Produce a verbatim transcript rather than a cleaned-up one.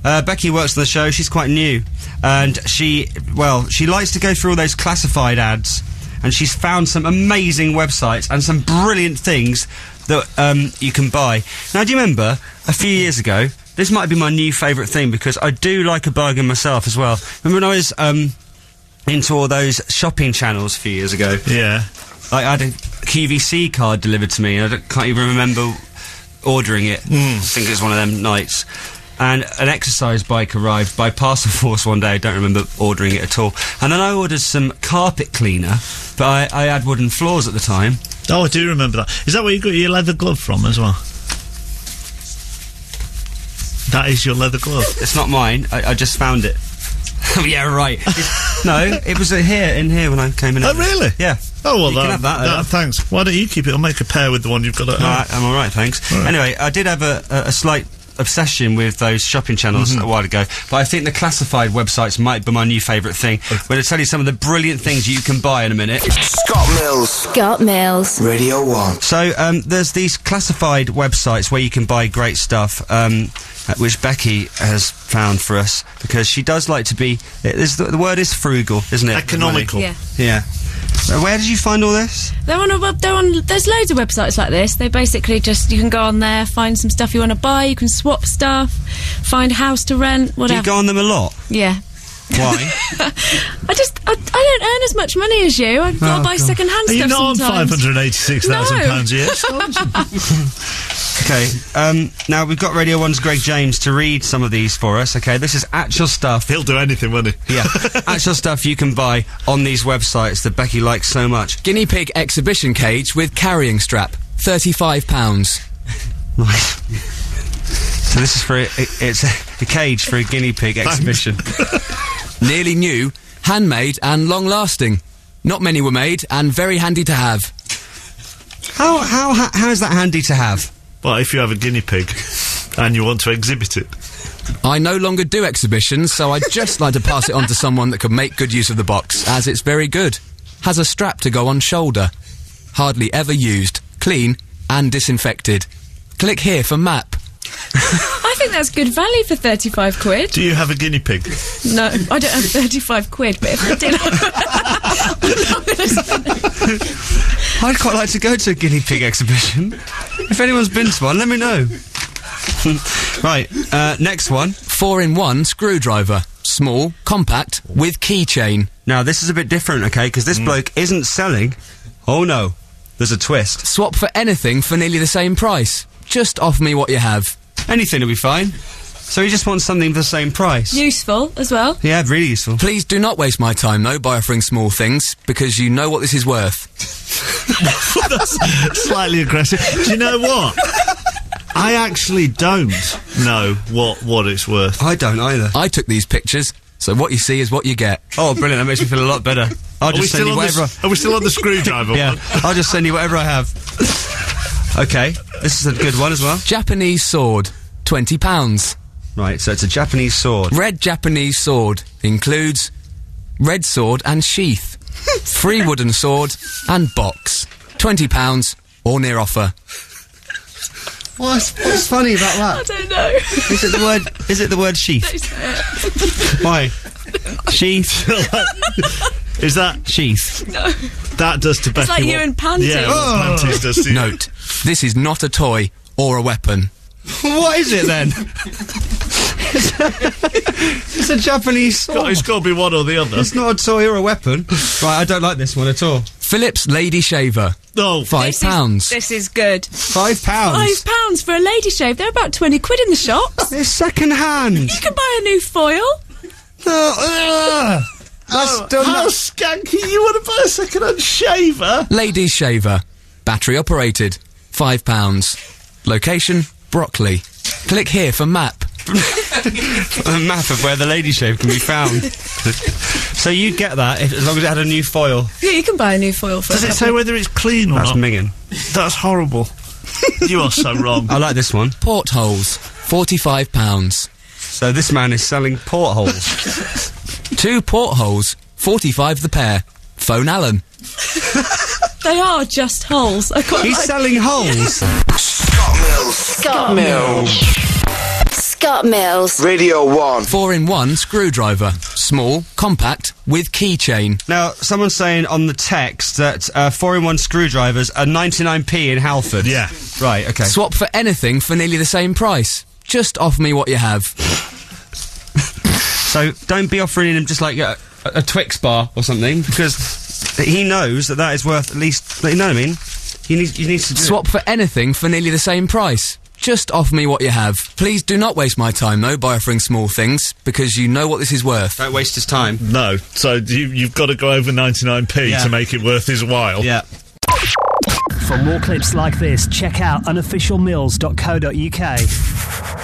Uh, Becky works on the show. She's quite new. And she, well, she likes to go through all those classified ads. And she's found some amazing websites and some brilliant things that um, you can buy. Now, do you remember, a few years ago, this might be my new favourite thing, because I do like a bargain myself as well. Remember when I was um, into all those shopping channels a few years ago? Yeah. I had a Q V C card delivered to me, and I can't even remember ordering it. Mm. I think it was one of them nights. And an exercise bike arrived by Parcel Force one day. I don't remember ordering it at all. And then I ordered some carpet cleaner, but I, I had wooden floors at the time. Oh, I do remember that. Is that where you got your leather glove from as well? That is your leather glove? It's not mine. I, I just found it. Yeah, right. It's, no, it was uh, here, in here when I came in. Oh, really? Yeah. Oh, well, you that, can have that, that thanks. Why don't you keep it? I'll make a pair with the one you've got at home. Alright, I'm alright, thanks. All right. Anyway, I did have a, a, a slight obsession with those shopping channels mm-hmm. a while ago, but I think the classified websites might be my new favourite thing. I'm going to tell you some of the brilliant things you can buy in a minute. Scott Mills. Scott Mills. Radio one. So, um, there's these classified websites where you can buy great stuff, um, which Becky has found for us, because she does like to be, it is, the, the word is frugal, isn't it? Economical. Yeah. Yeah. Uh, where did you find all this? They're on a web. They're on. There's loads of websites like this. They basically just you can go on there, find some stuff you want to buy. You can swap stuff, find a house to rent, whatever. Do you go on them a lot? Yeah. Why? I just I, I don't earn as much money as you. I've got to Oh, buy God. second hand Are stuff you not sometimes. on five hundred eighty-six thousand No. pounds a year? Okay, um, now we've got Radio one's Greg James to read some of these for us, okay? This is actual stuff. He'll do anything, won't he? Yeah, actual stuff you can buy on these websites that Becky likes so much. Guinea pig exhibition cage with carrying strap, thirty-five pounds. Right. So this is for, a, it's a, a cage for a guinea pig exhibition. Nearly new, handmade and long-lasting. Not many were made and very handy to have. How, how, how, how is that handy to have? Well, if you have a guinea pig and you want to exhibit it. I no longer do exhibitions, so I'd just like to pass it on to someone that could make good use of the box, as it's very good. Has a strap to go on shoulder. Hardly ever used, clean and disinfected. Click here for map. I think that's good value for thirty-five quid. Do you have a guinea pig? No, I don't have thirty-five quid, but if I did, I'm not going to spend it. I'd quite like to go to a guinea pig exhibition. If anyone's been to one, let me know. Right, uh, next one. Four in one screwdriver. Small, compact, with keychain. Now, this is a bit different, okay, because this mm. bloke isn't selling... Oh, no. There's a twist. Swap for anything for nearly the same price. Just offer me what you have. Anything will be fine. So he just wants something for the same price. Useful as well. Yeah, really useful. Please do not waste my time, though, by offering small things, because you know what this is worth. That's slightly aggressive. Do you know what? I actually don't know what, what it's worth. I don't either. I took these pictures, so what you see is what you get. Oh, brilliant. That makes me feel a lot better. I'll Are we, just send still you on whatever... the, are we still on the screwdriver Yeah, one? I'll just send you whatever I have. Okay, this is a good one as well. Japanese sword, twenty pounds. Right, so it's a Japanese sword. Red Japanese sword includes red sword and sheath, free wooden sword and box. twenty pounds or near offer. What's, what's funny about that? I don't know. Is it the word? Is it the word sheath? Why? Sheath. Is that sheath? No. That does to Becky. It's like what, you and panties. Yeah, Oh. what panties does to you. Note: this is not a toy or a weapon. What is it then? It's a Japanese sword. Got- It's got to be one or the other. It's not a toy or a weapon. Right, I don't like this one at all. Philips Lady Shaver, No. five This is- pounds. This is good. Five pounds. Five pounds for a lady shave. They're about twenty quid in the shops. It's second hand. You can buy a new foil. Oh, ugh. That's Oh, done. how skanky. You want to buy a second-hand shaver? Ladies Shaver, battery operated, five pounds. Location: Brockley. Click here for map. A map of where the lady shave can be found. So you'd get that if, as long as it had a new foil. Yeah, you can buy a new foil for Does a it couple say of- whether it's clean or That's not? minging. That's horrible. You are so wrong. I like this one. Portholes, forty-five pounds. So this man is selling portholes. Two portholes, forty-five the pair. Phone Alan. They are just holes. I quite He's like- selling holes. Scott Mills. Scott Mills. Scott Mills. Radio one. four in one screwdriver. Small, compact, with keychain. Now, someone's saying on the text that uh, four in one screwdrivers are ninety-nine p in Halford. Yeah. Right, okay. Swap for anything for nearly the same price. Just offer me what you have. So don't be offering him just like a, a, a Twix bar or something, because he knows that that is worth at least, you know what I mean? You need, you need to do Swap for anything for nearly the same price. Just offer me what you have. Please do not waste my time, though, by offering small things, because you know what this is worth. Don't waste his time. No, so you, you've got to go over ninety-nine p Yeah. to make it worth his while. Yeah. For more clips like this, check out unofficial mills dot co dot uk.